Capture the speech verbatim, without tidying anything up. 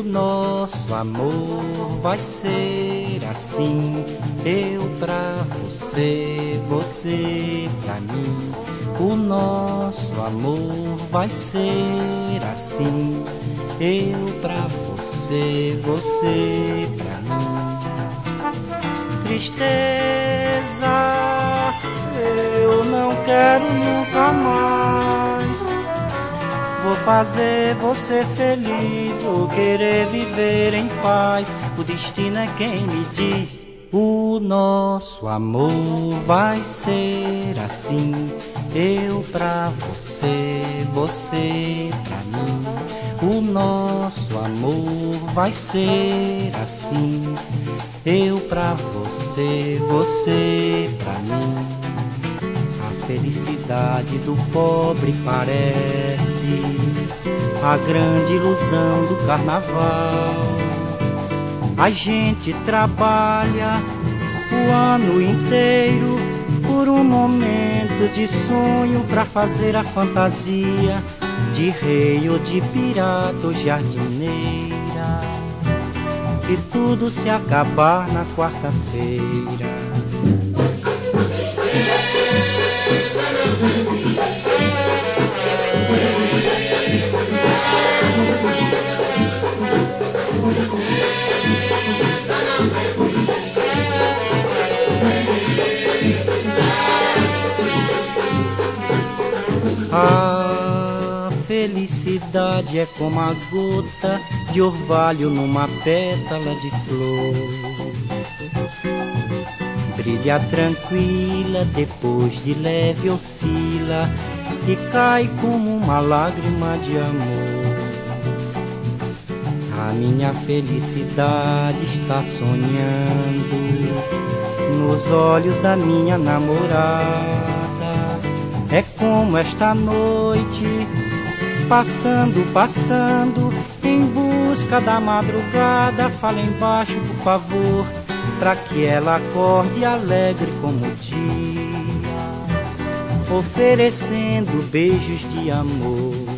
nosso amor vai ser assim, eu pra você, você pra mim. O nosso amor vai ser assim, eu pra você, você pra mim. Tristeza, eu não quero nunca mais. Vou fazer você feliz, vou querer viver em paz. O destino é quem me diz. O nosso amor vai ser assim, eu pra você, você pra mim. O nosso amor vai ser assim, eu pra você, você pra mim. A felicidade do pobre parece a grande ilusão do carnaval. A gente trabalha o ano inteiro por um momento de sonho pra fazer a fantasia de rei ou de pirata ou jardineira, e tudo se acabar na quarta-feira. A felicidade é como a gota de orvalho numa pétala de flor. Brilha tranquila, depois de leve oscila e cai como uma lágrima de amor. A minha felicidade está sonhando nos olhos da minha namorada. É como esta noite, passando, passando, em busca da madrugada. Fala embaixo, por favor, pra que ela acorde alegre como o dia, oferecendo beijos de amor.